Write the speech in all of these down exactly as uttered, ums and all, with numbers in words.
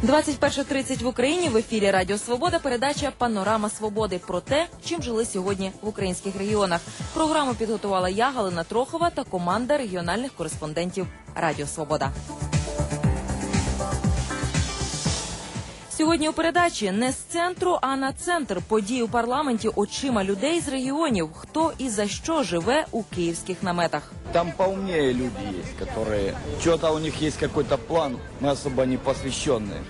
двадцять перша тридцять в Україні. В ефірі Радіо Свобода. Передача «Панорама Свободи» про те, чим жили сьогодні в українських регіонах. Програму підготувала я, Галина Трохова, та команда регіональних кореспондентів Радіо Свобода. Сьогодні у передачі не з центру, а на центр подій у парламенті очима людей з регіонів. Хто і за що живе у київських наметах. Там поумнее люди есть, которые... Что-то у них есть какой-то план, мы особо не посвященные.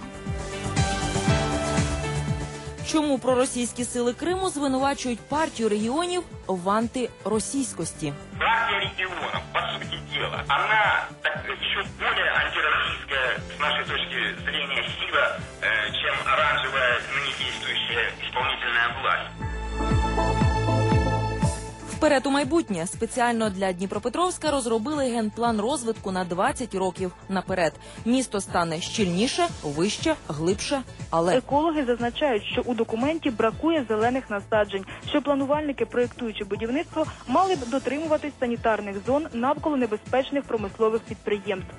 Чому проросійські сили Криму звинувачують партію регіонів в антиросійськості? Партия регионов, по сути дела, она так, еще более антироссийская, с нашей точки зрения, сила, э, чем оранжевая, ныне действующая исполнительная власть. Вперед у майбутнє. Спеціально для Дніпропетровська розробили генплан розвитку на двадцять років наперед. Місто стане щільніше, вище, глибше, але... Екологи зазначають, що у документі бракує зелених насаджень, що планувальники, проєктуючи будівництво, мали б дотримуватись санітарних зон навколо небезпечних промислових підприємств.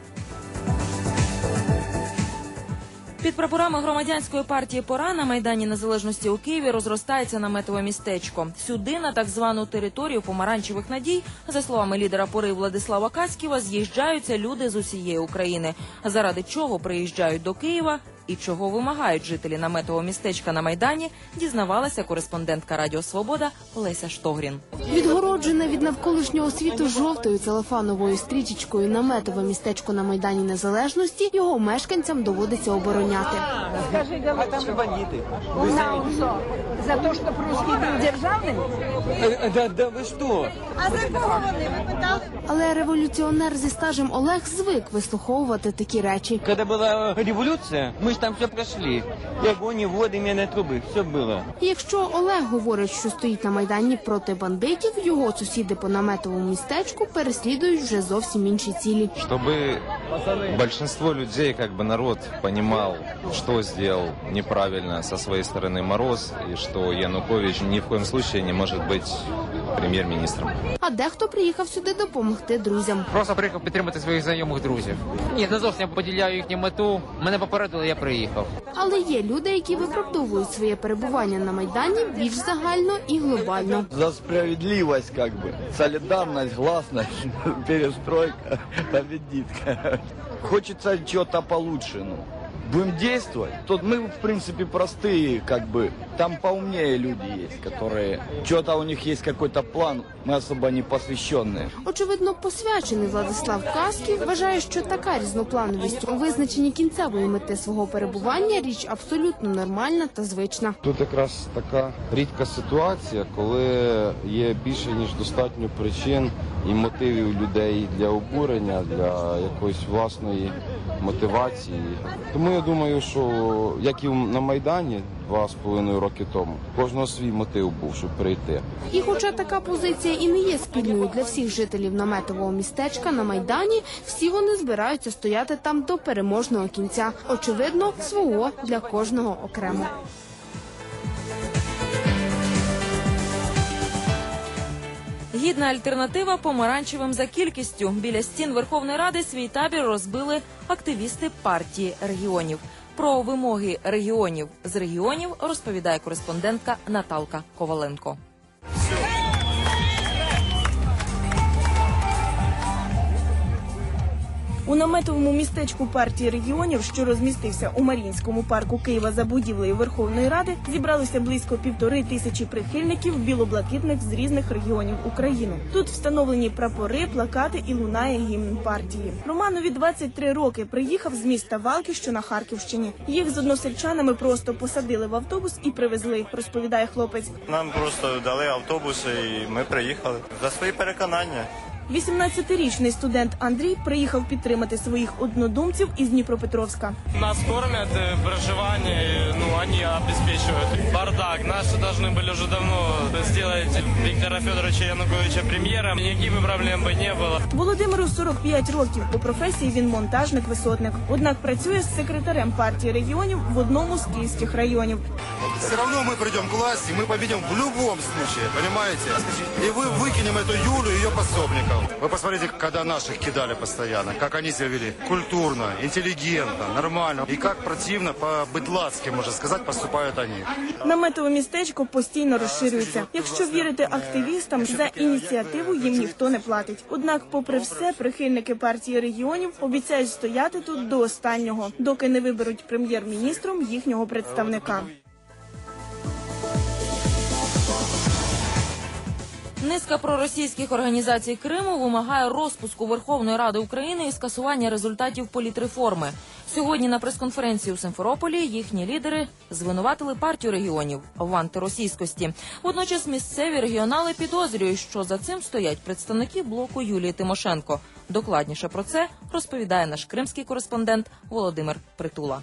Під прапорами громадянської партії «Пора» на Майдані Незалежності у Києві розростається наметове містечко. Сюди, на так звану територію помаранчевих надій, за словами лідера «Пори» Владислава Каськіва, з'їжджаються люди з усієї України. Заради чого приїжджають до Києва і чого вимагають жителі наметового містечка на Майдані, дізнавалася кореспондентка Радіо Свобода Леся Штогрін. Відгороджене від навколишнього світу жовтою целофановою стрічечкою наметове містечко на Майдані Незалежності його мешканцям доводиться обороняти. Скажи, а там бандити. За те, що русський був державним? Да, да ви що? А за кого вони, ви питали? Але революціонер зі стажем Олег звик вислуховувати такі речі. Коли була революція, ми ж там все пройшли. І огонь, і води, мінні труби, все було. І якщо Олег говорить, що стоїть на Майдані проти бандитів, його сусіди по наметовому містечку переслідують вже зовсім інші цілі. Чтобы большинство людей, как бы народ, понимал, что сделал неправильно со своей стороны Мороз, и что Янукович ни в коем случае не может быть прем'єр-міністром. А дехто приїхав сюди допомогти друзям. Просто приїхав підтримати своїх знайомих друзів. Ні, не зовсім поділяю їхню мету. Мене попередили, я приїхав. Але є люди, які виправдовують своє перебування на Майдані більш загально і глобально. За справедливость, как бы. Солидарность, гласность, перестройка, победит. Хочется чего-то получше, ну. Будем действовать. Тут мы, в принципе, простые, как бы. Там поумнее люди есть, которые... Что-то у них есть какой-то план, мы особо не посвященные. Очевидно, посвячений Владислав Каськів вважає, що така різноплановість у визначенні кінцевої мети свого перебування – річ абсолютно нормальна та звична. Тут якраз така рідка ситуація, коли є більше, ніж достатньо причин і мотивів людей для обурення, для якоїсь власної мотивації. Тому я думаю, що як і на Майдані два з половиною роки тому, кожного свій мотив був, щоб прийти. І хоча така позиція і не є спільною для всіх жителів наметового містечка на Майдані, всі вони збираються стояти там до переможного кінця. Очевидно, свого для кожного окремо. Гідна альтернатива помаранчевим за кількістю. Біля стін Верховної Ради свій табір розбили активісти партії регіонів. Про вимоги регіонів з регіонів розповідає кореспондентка Наталка Коваленко. У наметовому містечку партії регіонів, що розмістився у Маріїнському парку Києва за будівлею Верховної Ради, зібралося близько півтори тисячі прихильників білоблакитних з різних регіонів України. Тут встановлені прапори, плакати і лунає гімн партії. Романові двадцять три роки, приїхав з міста Валки, що на Харківщині. Їх з односельчанами просто посадили в автобус і привезли, розповідає хлопець. Нам просто дали автобус і ми приїхали за свої переконання. вісімнадцятирічний студент Андрій приїхав підтримати своїх однодумців із Дніпропетровська. Нас кормят, проживание, ну, они обеспечивают. Бардак. Наши должны были уже давно сделать Віктора Федоровича Януковича прем'єром. Ніяких проблем би не було. Володимиру сорок п'ять років. По професії він монтажник-висотник. Однак працює з секретарем партії регіонів в одному з київських районів. Все равно мы придем к власти, мы победим в любом случае, понимаете? И вы выкинем эту Юлю и ее пособников. чиновников. Вы посмотрите, когда наших кидали постоянно, как они себя вели. Культурно, интеллигентно, нормально. И как противно, по-быдлацки, можно сказать, поступают они. Наметове містечко постійно розширюється. Якщо вірити активістам, за ініціативу їм ніхто не платить. Однак, попри все, прихильники партії регіонів обіцяють стояти тут до останнього, доки не виберуть прем'єр-міністром їхнього представника. Низка проросійських організацій Криму вимагає розпуску Верховної Ради України і скасування результатів політреформи. Сьогодні на прес-конференції у Симферополі їхні лідери звинуватили партію регіонів в антиросійськості. Водночас місцеві регіонали підозрюють, що за цим стоять представники блоку Юлії Тимошенко. Докладніше про це розповідає наш кримський кореспондент Володимир Притула.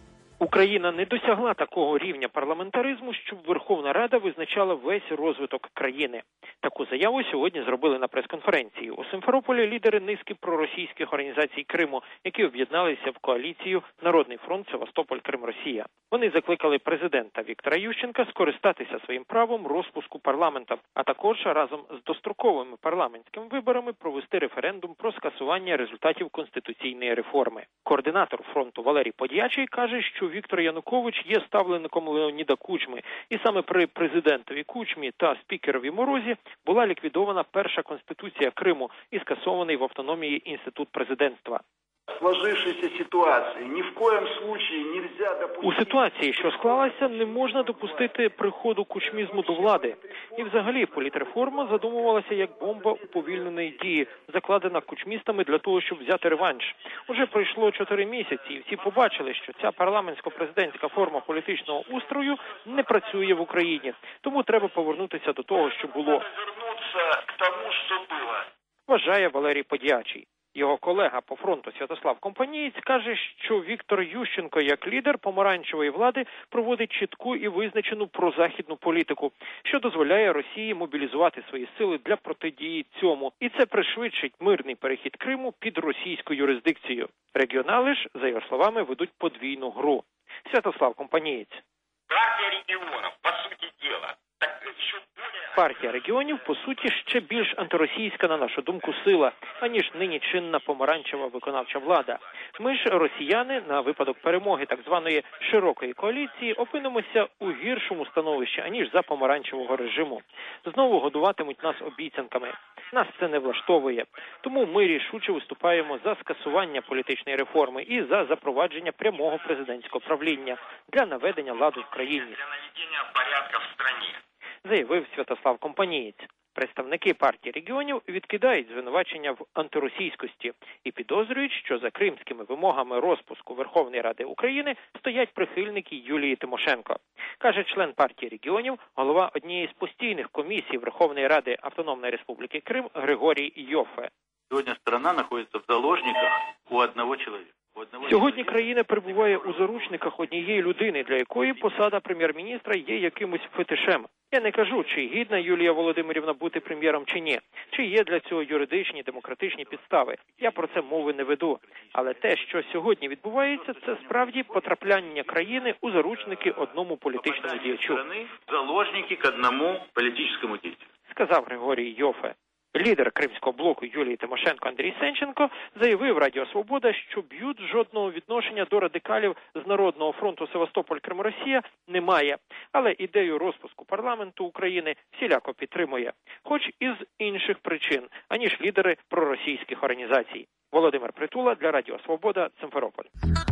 Україна не досягла такого рівня парламентаризму, щоб Верховна Рада визначала весь розвиток країни. Таку заяву сьогодні зробили на прес-конференції. У Симферополі лідери низки проросійських організацій Криму, які об'єдналися в коаліцію «Народний фронт Севастополь Крим-Росія». Вони закликали президента Віктора Ющенка скористатися своїм правом розпуску парламенту, а також разом з достроковими парламентськими виборами провести референдум про скасування результатів конституційної реформи. Координатор фронту Валерій Подячий каже, що Віктор Янукович є ставленником Леоніда Кучми, і саме при президентові Кучмі та спікерові Морозі була ліквідована перша конституція Криму і скасований в автономії інститут президентства. Сложившейся ситуації ні в коєм случаї нельзя допустити... У ситуації, що склалася, не можна допустити приходу кучмізму до влади. І взагалі політреформа задумувалася як бомба уповільненої дії, закладена кучмістами для того, щоб взяти реванш. Уже пройшло чотири місяці, і всі побачили, що ця парламентсько-президентська форма політичного устрою не працює в Україні. Тому треба повернутися до того, що було. Повернутися к тому, що було. Вважає Валерій Подячий. Його колега по фронту Святослав Компанієць каже, що Віктор Ющенко як лідер помаранчевої влади проводить чітку і визначену прозахідну політику, що дозволяє Росії мобілізувати свої сили для протидії цьому. І це пришвидшить мирний перехід Криму під російську юрисдикцію. Регіонали ж, за його словами, ведуть подвійну гру. Святослав Компанієць. Партія регіонів, по суті діла, так що Партія регіонів, по суті, ще більш антиросійська, на нашу думку, сила, аніж нині чинна помаранчева виконавча влада. Ми ж, росіяни, на випадок перемоги так званої широкої коаліції, опинимося у гіршому становищі, аніж за помаранчевого режиму. Знову годуватимуть нас обіцянками. Нас це не влаштовує. Тому ми рішуче виступаємо за скасування політичної реформи і за запровадження прямого президентського правління для наведення ладу в країні. Для наведення порядку в країні. Заявив Святослав Компанієць. Представники партії регіонів відкидають звинувачення в антиросійськості і підозрюють, що за кримськими вимогами розпуску Верховної Ради України стоять прихильники Юлії Тимошенко. Каже член партії регіонів, голова однієї з постійних комісій Верховної Ради Автономної Республіки Крим Григорій Йофе. Сьогодні сторона знаходиться в заложниках у одного чоловіка. Сьогодні країна перебуває у заручниках однієї людини, для якої посада прем'єр-міністра є якимось фетишем. Я не кажу, чи гідна Юлія Володимирівна бути прем'єром чи ні, чи є для цього юридичні, демократичні підстави. Я про це мови не веду. Але те, що сьогодні відбувається, це справді потрапляння країни у заручники одному політичному діячу. Заложники к одному політичному діячу, сказав Григорій Йофе. Лідер кримського блоку Юлії Тимошенко Андрій Сенченко заявив Радіо Свобода, що б'ют жодного відношення до радикалів з Народного фронту Севастополь Крим-Росія немає, але ідею розпуску парламенту України всіляко підтримує, хоч і з інших причин, аніж лідери проросійських організацій. Володимир Притула для Радіо Свобода, Симферополь.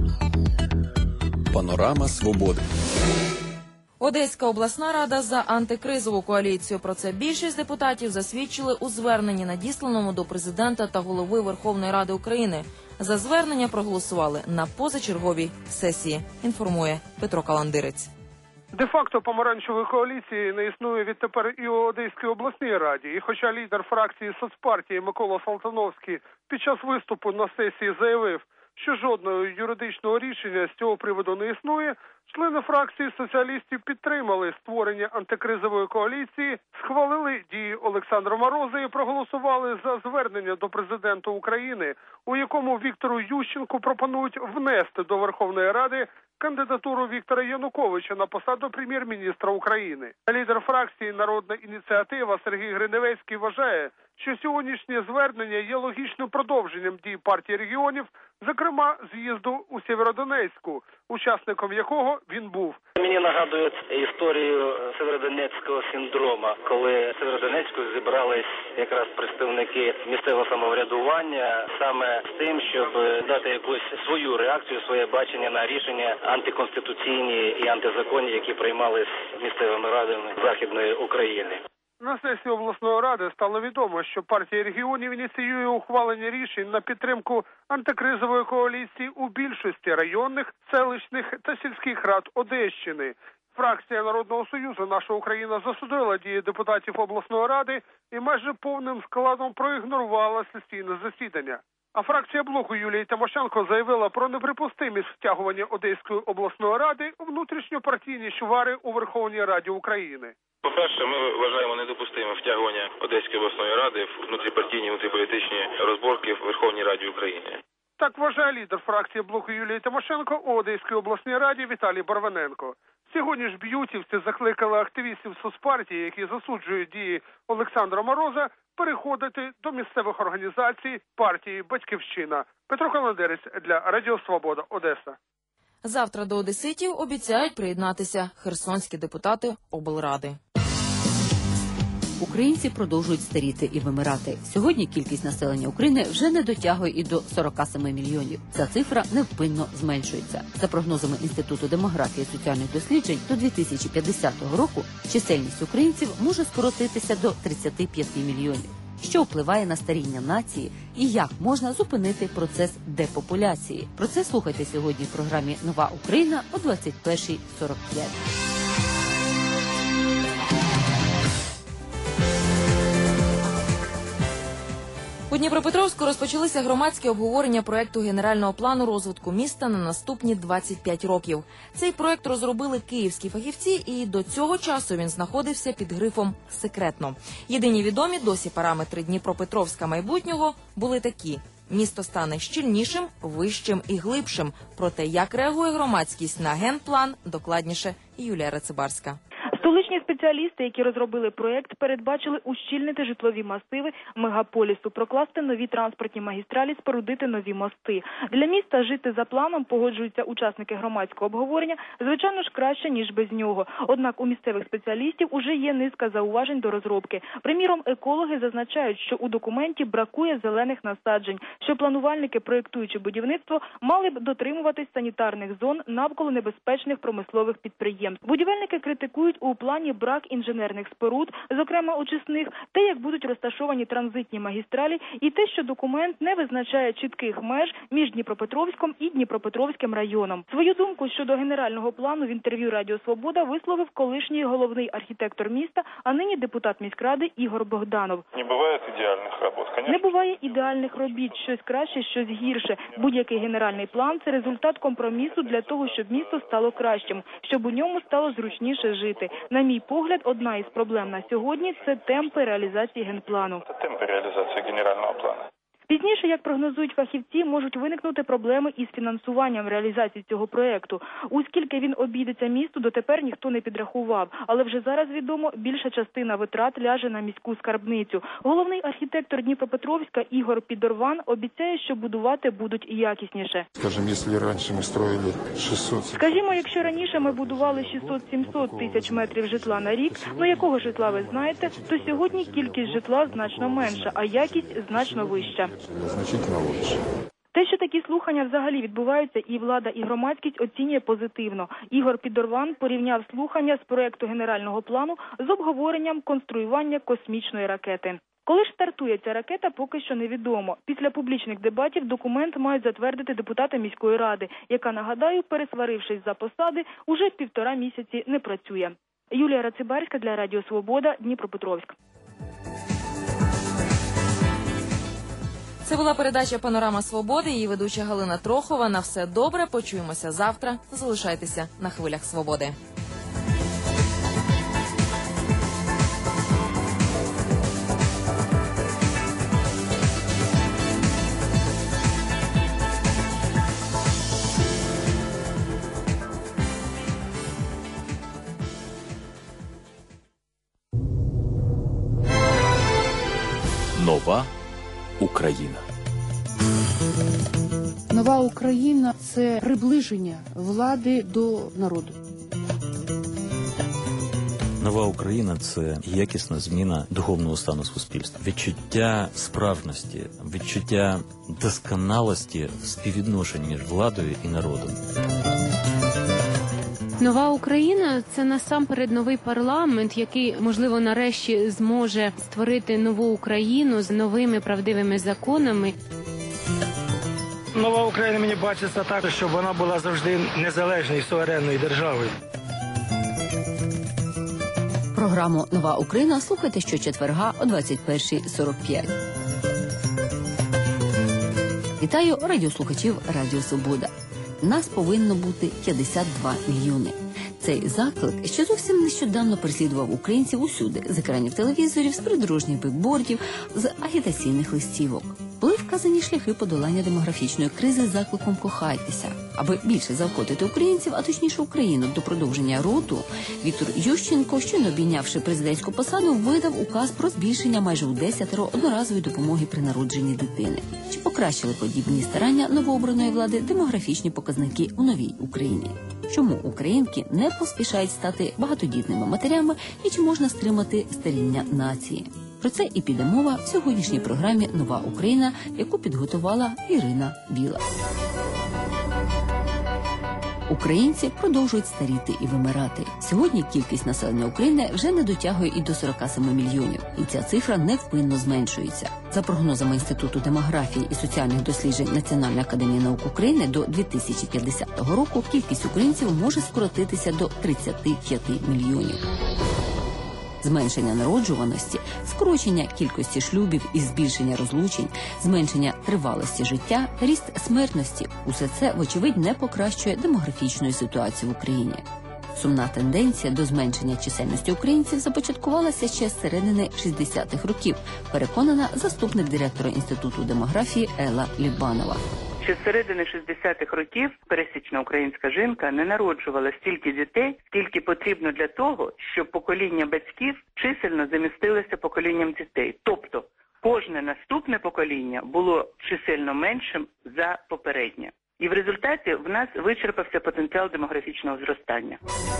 Панорама свободи. Одеська обласна рада за антикризову коаліцію. Про це більшість депутатів засвідчили у зверненні, надісланому до президента та голови Верховної Ради України. За звернення проголосували на позачерговій сесії, інформує Петро Каландирець. Де-факто помаранчевої коаліції не існує відтепер і у Одеській обласній раді. І хоча лідер фракції соцпартії Микола Салтановський під час виступу на сесії заявив, що жодного юридичного рішення з цього приводу не існує, члени фракції соціалістів підтримали створення антикризової коаліції, схвалили дії Олександра Мороза і проголосували за звернення до президента України, у якому Віктору Ющенку пропонують внести до Верховної Ради кандидатуру Віктора Януковича на посаду прем'єр-міністра України. Лідер фракції «Народна ініціатива» Сергій Гриневецький вважає, що сьогоднішнє звернення є логічним продовженням дій партії регіонів, зокрема з'їзду у Сєвєродонецьку, учасником якого він був. Мені нагадує історію Сєвєродонецького синдрома, коли в Сєвєродонецьку зібрались якраз представники місцевого самоврядування саме з тим, щоб дати якусь свою реакцію, своє бачення на рішення антиконституційні і антизаконні, які приймались місцевими радами Західної України. На сесії обласної ради стало відомо, що партія регіонів ініціює ухвалення рішень на підтримку антикризової коаліції у більшості районних, селищних та сільських рад Одещини. Фракція Народного Союзу «Наша Україна» засудила дії депутатів обласної ради і майже повним складом проігнорувала сесійне засідання. А фракція блоку Юлії Тимошенко заявила про неприпустимість втягування Одеської обласної ради у внутрішньопартійні чвари у Верховній Раді України. По-перше, ми вважаємо недопустимим втягування Одеської обласної ради в внутріпартійні, внутріполітичні розборки в Верховній Раді України. Так вважає лідер фракції блоку Юлії Тимошенко у Одеській обласній раді Віталій Барвиненко. Сьогодні ж б'ютівці закликали активістів соцпартії, які засуджують дії Олександра Мороза, переходити до місцевих організацій партії «Батьківщина». Петро Каландерець для Радіо Свобода, Одеса. Завтра до одеситів обіцяють приєднатися херсонські депутати облради. Українці продовжують старіти і вимирати. Сьогодні кількість населення України вже не дотягує і до сорока семи мільйонів. Ця цифра невпинно зменшується. За прогнозами Інституту демографії і соціальних досліджень, до дві тисячі п'ятдесятого року чисельність українців може скоротитися до тридцяти п'яти мільйонів. Що впливає на старіння нації і як можна зупинити процес депопуляції? Про це слухайте сьогодні в програмі «Нова Україна» о двадцять першій сорок п'ять. У Дніпропетровську розпочалися громадські обговорення проекту генерального плану розвитку міста на наступні двадцять п'ять років. Цей проект розробили київські фахівці, і до цього часу він знаходився під грифом «секретно». Єдині відомі досі параметри Дніпропетровська майбутнього були такі: місто стане щільнішим, вищим і глибшим. Про те, як реагує громадськість на генплан, докладніше Юлія Рацибарська. Столичні спеціалісти, які розробили проєкт, передбачили ущільнити житлові масиви мегаполісу, прокласти нові транспортні магістралі, спорудити нові мости. Для міста жити за планом, погоджуються учасники громадського обговорення, звичайно ж краще, ніж без нього. Однак у місцевих спеціалістів уже є низка зауважень до розробки. Приміром, екологи зазначають, що у документі бракує зелених насаджень, що планувальники, проєктуючи будівництво, мали б дотримуватись санітарних зон навколо небезпечних промислових підприємств. Будівельники критикують у плані брак інженерних споруд, зокрема очисних, те, як будуть розташовані транзитні магістралі, і те, що документ не визначає чітких меж між Дніпропетровськом і Дніпропетровським районом. Свою думку щодо генерального плану в інтерв'ю Радіо Свобода висловив колишній головний архітектор міста, а нині депутат міськради Ігор Богданов. Не буває ідеальних робот, звісно. Не буває ідеальних робіт, щось краще, щось гірше. Будь-який генеральний план – це результат компромісу для того, щоб місто стало кращим, щоб у ньому стало зручніше жити. На мій погляд, одна із проблем на сьогодні – це темпи реалізації генплану. Це темпи реалізації генерального плану. Пізніше, як прогнозують фахівці, можуть виникнути проблеми із фінансуванням реалізації цього проєкту. У скільки він обійдеться місту, дотепер ніхто не підрахував. Але вже зараз відомо, більша частина витрат ляже на міську скарбницю. Головний архітектор Дніпропетровська Ігор Підорван обіцяє, що будувати будуть якісніше. Скажімо, якщо раніше ми строїли шістсот... Скажімо, якщо раніше ми будували шістсот-сімсот тисяч метрів житла на рік, ну якого житла ви знаєте, то сьогодні кількість житла значно менша, а якість значно вища. Значительно лучше. Те, що такі слухання взагалі відбуваються, і влада, і громадськість оцінює позитивно. Ігор Підорван порівняв слухання з проекту генерального плану з обговоренням конструювання космічної ракети. Коли ж стартує ця ракета, поки що невідомо. Після публічних дебатів документ мають затвердити депутати міської ради, яка, нагадаю, пересварившись за посади, уже півтора місяці не працює. Юлія Рацибарська для Радіо Свобода, Дніпропетровськ. Це була передача «Панорама Свободи», її ведуча Галина Трохова. На все добре, почуємося завтра. Залишайтеся на хвилях Свободи. Нова Україна. Нова Україна – це приближення влади до народу. Нова Україна – це якісна зміна духовного стану суспільства. Відчуття справжності, відчуття досконалості в співвідношенні між владою і народом. Нова Україна – це насамперед новий парламент, який, можливо, нарешті зможе створити нову Україну з новими правдивими законами. Нова Україна мені бачиться так, щоб вона була завжди незалежною, суверенною державою. Програму «Нова Україна» слухайте щочетверга о двадцять першій сорок п'ять. Вітаю радіослухачів Радіо Свобода. Нас повинно бути п'ятдесят два мільйони. Цей заклик ще зовсім нещодавно переслідував українців усюди, з екранів телевізорів, з придорожніх бікбордів, з агітаційних листівок. Були вказані шляхи подолання демографічної кризи з закликом «Кохайтеся». Аби більше заохотити українців, а точніше Україну, до продовження роду, Віктор Ющенко, щойно обійнявши президентську посаду, видав указ про збільшення майже у десятеро одноразової допомоги при народженні дитини. Чи покращили подібні старання новообраної влади демографічні показники у новій Україні? Чому українки не поспішають стати багатодітними матерями і чи можна стримати старіння нації? Про це і піде мова в сьогоднішній програмі «Нова Україна», яку підготувала Ірина Біла. Українці продовжують старіти і вимирати. Сьогодні кількість населення України вже не дотягує і до сорок сім мільйонів. І ця цифра невпинно зменшується. За прогнозами Інституту демографії і соціальних досліджень Національної академії наук України, до дві тисячі п'ятдесятого року кількість українців може скоротитися до тридцять п'ять мільйонів. Зменшення народжуваності, скорочення кількості шлюбів і збільшення розлучень, зменшення тривалості життя, ріст смертності – усе це, вочевидь, не покращує демографічної ситуації в Україні. Сумна тенденція до зменшення чисельності українців започаткувалася ще з середини шістдесятих років, переконана заступник директора Інституту демографії Елла Лібанова. Ще з середини шістдесятих років пересічна українська жінка не народжувала стільки дітей, скільки потрібно для того, щоб покоління батьків чисельно замістилося поколінням дітей. Тобто, кожне наступне покоління було чисельно меншим за попереднє. І в результаті в нас вичерпався потенціал демографічного зростання.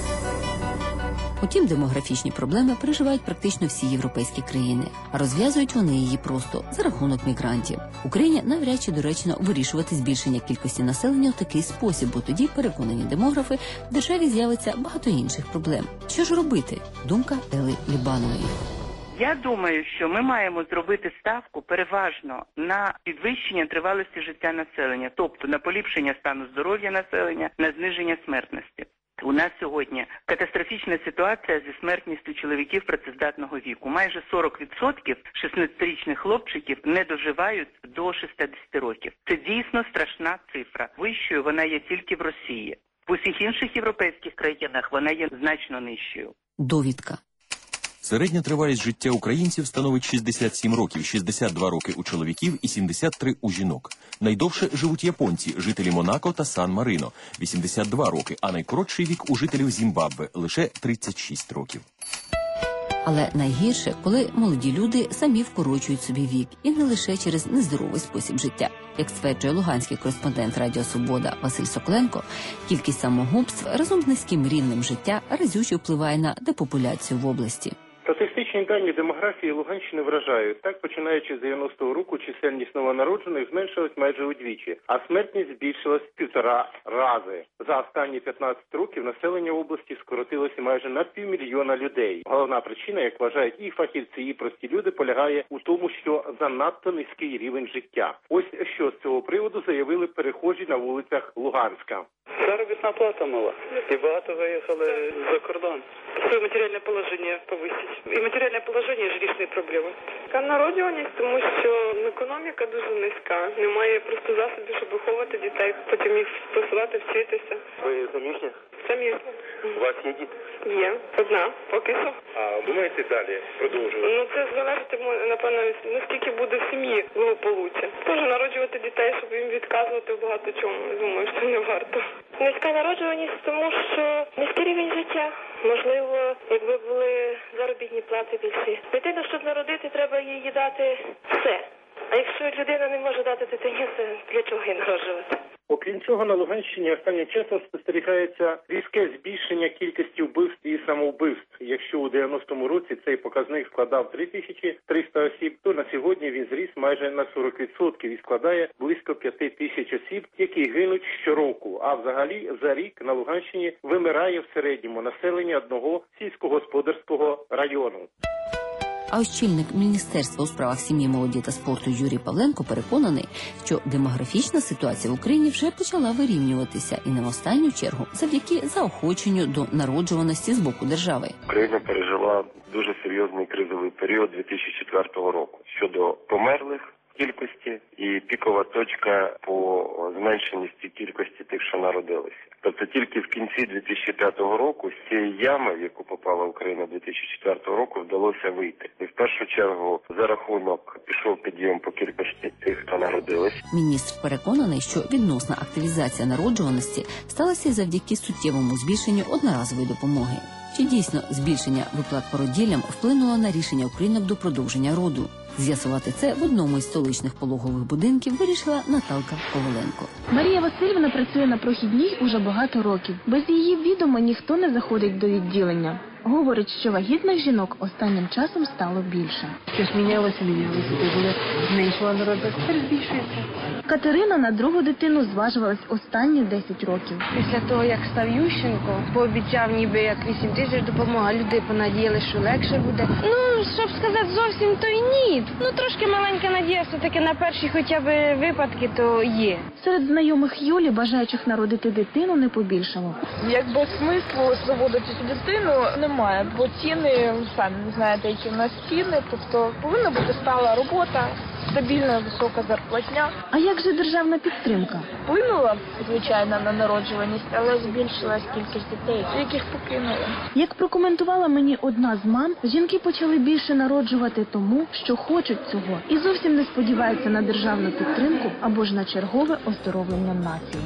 Утім, демографічні проблеми переживають практично всі європейські країни, а розв'язують вони її просто за рахунок мігрантів. Україні навряд чи доречно вирішувати збільшення кількості населення в такий спосіб, бо тоді, переконані демографи, в державі з'явиться багато інших проблем. Що ж робити? Думка Ели Лібанової. Я думаю, що ми маємо зробити ставку переважно на підвищення тривалості життя населення, тобто на поліпшення стану здоров'я населення, на зниження смертності. У нас сьогодні катастрофічна ситуація зі смертністю чоловіків працездатного віку. Майже сорок відсотків шістнадцятирічних хлопчиків не доживають до шістдесят років. Це дійсно страшна цифра. Вищою вона є тільки в Росії. В усіх інших європейських країнах вона є значно нижчою. Довідка. Середня тривалість життя українців становить шістдесят сім років, шістдесят два роки у чоловіків і сімдесят три у жінок. Найдовше живуть японці, жителі Монако та Сан-Марино – вісімдесят два роки, а найкоротший вік у жителів Зімбабве – лише тридцять шість років. Але найгірше, коли молоді люди самі вкорочують собі вік, і не лише через нездоровий спосіб життя. Як стверджує луганський кореспондент Радіо Свобода Василь Соколенко, кількість самогубств разом з низьким рівнем життя разюче впливає на депопуляцію в області. Статистичні дані демографії Луганщини вражають. Так, починаючи з дев'яностого року, чисельність новонароджених зменшилась майже удвічі, а смертність збільшилась в півтора рази. За останні п'ятнадцять років населення області скоротилося майже на півмільйона людей. Головна причина, як вважають і фахівці, і прості люди, полягає у тому, що занадто низький рівень життя. Ось що з цього приводу заявили перехожі на вулицях Луганська. Заробітна плата мала. І багато виїхали за кордон. Своє матеріальне положення повисить. І матеріальне положення, і жилищні проблеми. Така народжуваність, тому що економіка дуже низька. Немає просто засобів, щоб виховувати дітей, потім їх посилати, вчитися. Ви заміжня? Заміжня. У вас є діти? Є. Одна. Поки що. А думаєте далі продовжувати? Ну, це залежить, напевно, наскільки буде в сім'ї благополуччя. Теж народжувати дітей, щоб їм відказувати в багато чому. Думаю, що не варто. Низька народжуваність, тому що низький рівень життя. Можливо, якби були заробітні плати більші. Дитину, щоб народити, треба їй дати все. А якщо людина не може дати дитині, то для чого її народжувати? Окрім цього, на Луганщині останнім часом спостерігається різке збільшення кількості вбивств і самовбивств. Якщо у дев'яностому році цей показник складав три тисячі триста осіб, то на сьогодні він зріс майже на сорок відсотків і складає близько п'яти тисяч осіб, які гинуть щороку. А взагалі за рік на Луганщині вимирає в середньому населення одного сільськогосподарського району. А очільник Міністерства у справах сім'ї, молоді та спорту Юрій Павленко переконаний, що демографічна ситуація в Україні вже почала вирівнюватися і не в останню чергу завдяки заохоченню до народжуваності з боку держави. Україна пережила дуже серйозний кризовий період дві тисячі четвертого року щодо померлих кількості і пікова точка по зменшеності кількості тих, що народилися. Тобто тільки в кінці дві тисячі п'ятого року з цієї ями, в яку попала Україна дві тисячі четвертого року, вдалося вийти. І в першу чергу за рахунок пішов підйом по кількості тих, хто народились. Міністр переконаний, що відносна активізація народжуваності сталася завдяки суттєвому збільшенню одноразової допомоги. Чи дійсно збільшення виплат породіллям вплинуло на рішення українок до продовження роду? З'ясувати це в одному із столичних пологових будинків вирішила Наталка Коваленко. Марія Васильівна працює на прохідній уже багато років. Без її відома ніхто не заходить до відділення. Говорить, що вагітних жінок останнім часом стало більше. Щось мінялося, мінялося. Були зменшувала народжуваність, тепер збільшується. Катерина на другу дитину зважувалась останні десять років. Після того, як став Ющенко, пообіцяв ніби як вісім тисяч допомога, люди понадіялися, що легше буде. Ну, щоб сказати зовсім, то й ні. Ну, трошки маленька надія все-таки на перші хоча б випадки, то є. Серед знайомих Юлі, бажаючих народити дитину, не побільшало. Якби смислу заводити цю дитину немає, бо ціни, самі знаєте, які в нас ціни, тобто повинна бути стала робота, стабільна висока зарплатня. А як же державна підтримка? Вплинула, звичайно, на народжуваність, але збільшилась кількість дітей, яких покинули. Як прокоментувала мені одна з мам, жінки почали більше народжувати тому, що хочуть цього, і зовсім не сподіваються на державну підтримку або ж на чергове оздоровлення нації.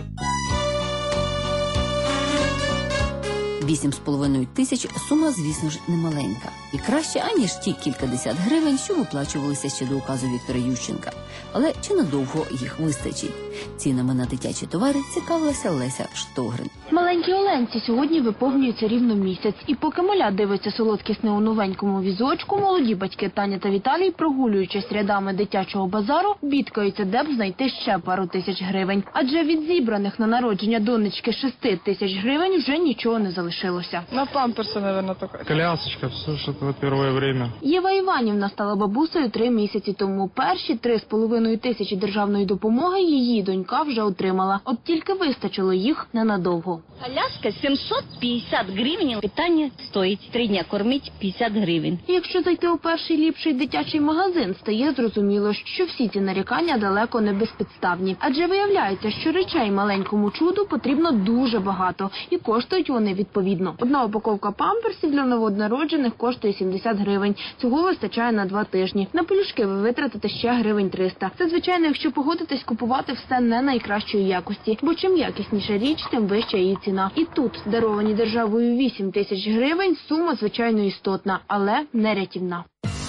Вісім з половиною тисяч – сума, звісно ж, немаленька. І краще, аніж ті кількадесят гривень, що виплачувалися ще до указу Віктора Ющенка. Але чи надовго їх вистачить? Цінами на дитячі товари цікавилася Леся Штогрин. Маленькій Оленці сьогодні виповнюється рівно місяць. І поки маля дивиться солодкісне у новенькому візочку, молоді батьки Таня та Віталій, прогулюючись рядами дитячого базару, бідкаються, де б знайти ще пару тисяч гривень. Адже від зібраних на народження донечки шести тисяч гривень вже нічого не залишилося. На памперси, мабуть, тільки. Колясочка, все, що в перше время. Єва Іванівна стала бабусею три місяці тому. Перші три з половиною тисячі державної допомоги її донька вже отримала. От тільки вистачило їх ненадовго. Коляска сімсот п'ятдесят гривень, питання стоїть. Три дня кормить п'ятдесят гривень. Якщо зайти у перший ліпший дитячий магазин, стає зрозуміло, що всі ці нарікання далеко не безпідставні. Адже виявляється, що речей маленькому чуду потрібно дуже багато. І коштують вони відповідно. Одна упаковка памперсів для новонароджених коштує сімдесят гривень. Цього вистачає на два тижні. На пелюшки ви витратите ще гривень триста. Це, звичайно, якщо погодитесь купувати все не найкращої якості. Бо чим якісніша річ, тим вища її ціна. І тут, даровані державою вісім тисяч гривень, сума, звичайно, істотна, але не рятівна.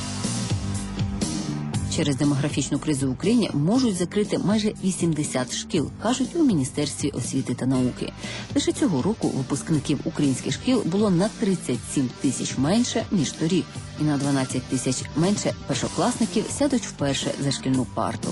Через демографічну кризу в Україні можуть закрити майже вісімдесят шкіл, кажуть у Міністерстві освіти та науки. Лише цього року випускників українських шкіл було на тридцять сім тисяч менше, ніж торік. І на дванадцять тисяч менше першокласників сядуть вперше за шкільну парту.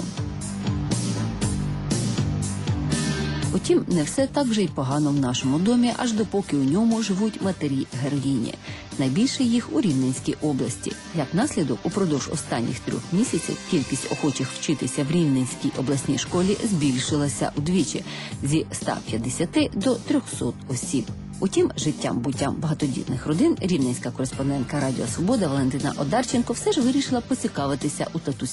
Утім, не все так вже й погано в нашому домі, аж допоки у ньому живуть матері-героїні. Найбільше їх у Рівненській області. Як наслідок, упродовж останніх трьох місяців кількість охочих вчитися в Рівненській обласній школі збільшилася удвічі – зі ста п'ятдесяти до трьохсот осіб. Утім, життям-буттям багатодітних родин рівненська кореспондентка Радіо Свобода Валентина Одарченко все ж вирішила поцікавитися у татуся.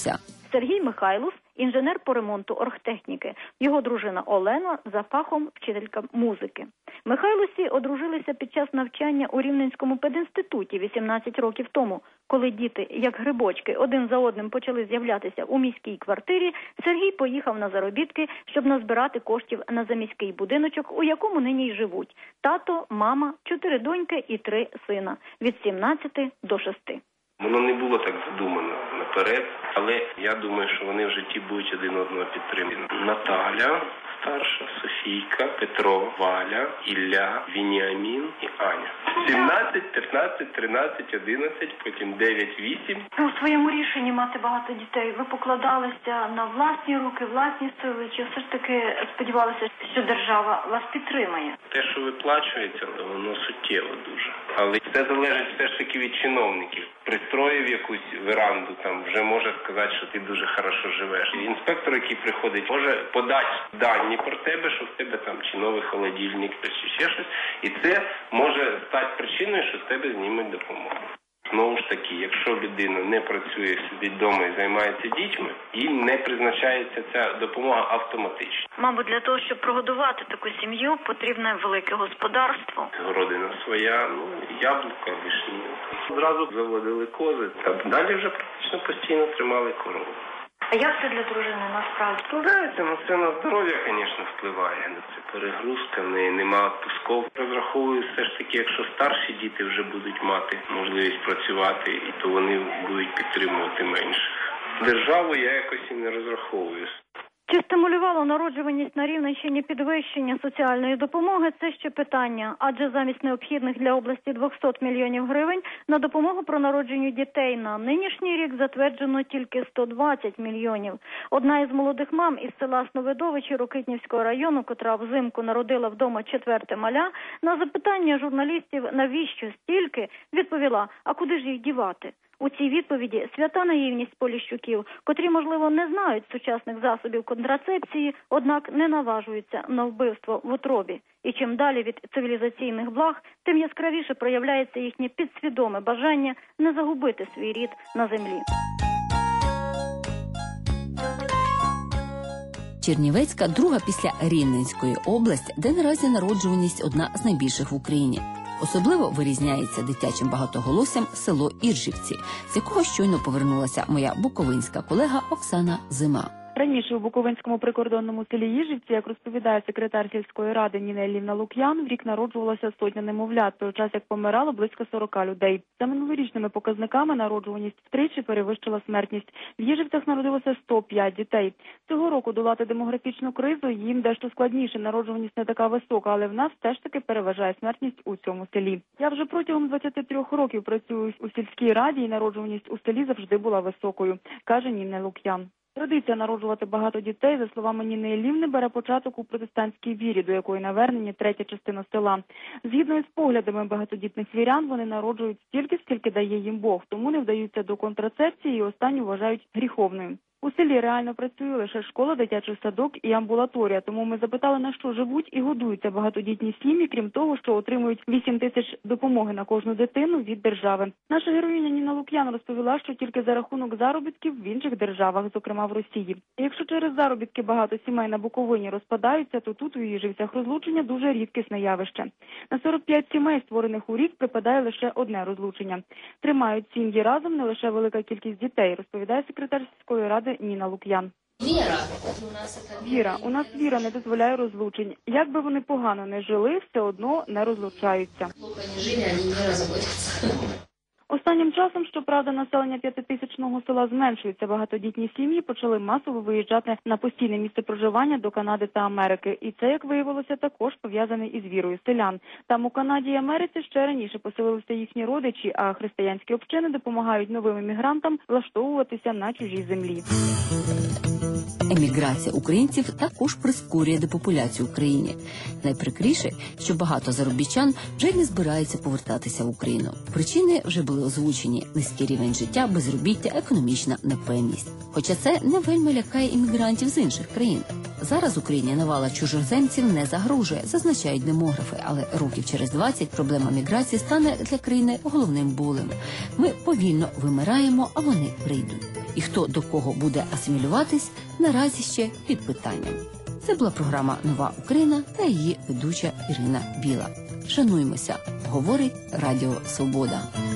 Сергій Михайлус – інженер по ремонту оргтехніки. Його дружина Олена за фахом вчителька музики. Михайлусі одружилися під час навчання у Рівненському пединституті вісімнадцять років тому. Коли діти, як грибочки, один за одним почали з'являтися у міській квартирі, Сергій поїхав на заробітки, щоб назбирати коштів на заміський будиночок, у якому нині й живуть. Тато, мама, чотири доньки і три сина. Від сімнадцяти до шести. Воно не було так задумано наперед, але я думаю, що вони в житті будуть один одного підтримувати. Наталя, старша, Софійка, Петро, Валя, Ілля, Вініамін і Аня. сімнадцять, п'ятнадцять, тринадцять, одинадцять, потім дев'ять, вісім. У своєму рішенні мати багато дітей ви покладалися на власні руки, власні сили, чи все ж таки сподівалися, що держава вас підтримає? Те, що виплачується, воно суттєво дуже. Але це залежить все ж таки від чиновників. Пристроїв якусь веранду, там вже може сказати, що ти дуже хорошо живеш. І інспектор, який приходить, може подати дані про тебе, що в тебе там чи новий холодильник, чи ще щось. І це може стати причиною, що з тебе знімуть допомогу. Знову ж таки, якщо людина не працює, сидить вдома і займається дітьми, їм не призначається ця допомога автоматично. Мабуть, для того, щоб прогодувати таку сім'ю, потрібне велике господарство. Городина своя, ну, яблука, вишні. Одразу заводили кози, а далі вже практично постійно тримали корову. А як це для дружини насправді? Складається, ну це на здоров'я, звісно, впливає. Це перегрузка, в неї нема відпусків. Розраховую все ж таки, якщо старші діти вже будуть мати можливість працювати, і то вони будуть підтримувати менше. Державу я якось і не розраховую. Чи стимулювало народжуваність на Рівненщині підвищення соціальної допомоги? Це ще питання. Адже замість необхідних для області двісті мільйонів гривень на допомогу про народженню дітей на нинішній рік затверджено тільки сто двадцять мільйонів. Одна із молодих мам із села Сновидовичі Рокитнівського району, котра взимку народила вдома четверте маля, на запитання журналістів, навіщо стільки, відповіла, а куди ж їх дівати? У цій відповіді свята наївність Поліщуків, котрі, можливо, не знають сучасних засобів контрацепції, однак не наважуються на вбивство в утробі. І чим далі від цивілізаційних благ, тим яскравіше проявляється їхнє підсвідоме бажання не загубити свій рід на землі. Чернівецька – друга після Рівненської область, де наразі народжуваність одна з найбільших в Україні. Особливо вирізняється дитячим багатоголоссям село Іржівці, з якого щойно повернулася моя буковинська колега Оксана Зима. Раніше у буковинському прикордонному селі Їжівці, як розповідає секретар сільської ради Ніна Іллівна Лук'ян, в рік народжувалося сотня немовлят, той час як помирало близько сорока людей. За минулорічними показниками народжуваність втричі перевищила смертність. В Їжівцях народилося сто п'ять дітей. Цього року долати демографічну кризу їм дещо складніше, народжуваність не така висока, але в нас теж таки переважає смертність у цьому селі. Я вже протягом двадцяти трьох років працюю у сільській раді, і народжуваність у селі завжди була високою, каже Ніна Лук'ян. Традиція народжувати багато дітей, за словами Ніни Іллівни, бере початок у протестантській вірі, до якої навернені третя частина села. Згідно із поглядами багатодітних вірян, вони народжують стільки, скільки дає їм Бог, тому не вдаються до контрацепції і останню вважають гріховною. У селі реально працює лише школа, дитячий садок і амбулаторія, тому ми запитали, на що живуть і годуються багатодітні сім'ї, крім того, що отримують вісім тисяч допомоги на кожну дитину від держави. Наша героїня Ніна Лук'ян розповіла, що тільки за рахунок заробітків в інших державах, зокрема в Росії. І якщо через заробітки багато сімей на Буковині розпадаються, то тут у Їжівцях розлучення дуже рідкісне явище. На сорок п'ять сімей, створених у рік, припадає лише одне розлучення. Тримають сім'ї разом не лише велика кількість дітей, розповідає секретар сільської ради Ніна Лук'ян. Віра. Віра. У нас віра не дозволяє розлучень. Як би вони погано не жили, все одно не розлучаються. Останнім часом, щоправда, населення п'ятитисячного села зменшується. Багатодітні сім'ї почали масово виїжджати на постійне місце проживання до Канади та Америки. І це, як виявилося, також пов'язане із вірою селян. Там у Канаді і Америці ще раніше поселилися їхні родичі, а християнські общини допомагають новим емігрантам влаштовуватися на чужій землі. Еміграція українців також прискорює депопуляцію в країні. Найприкріше, що багато заробітчан вже не збираються повертатися в Україну. Причини вже були озвучені: низький рівень життя, безробіття, економічна непевність. Хоча це не вельми лякає іммігрантів з інших країн. Зараз Україні навала чужоземців не загрожує, зазначають демографи, але років через двадцять проблема міграції стане для країни головним болем. Ми повільно вимираємо, а вони прийдуть. І хто до кого буде асимілюватись, наразі ще під питанням. Це була програма «Нова Україна» та її ведуча Ірина Біла. Шануймося, говорить Радіо Свобода.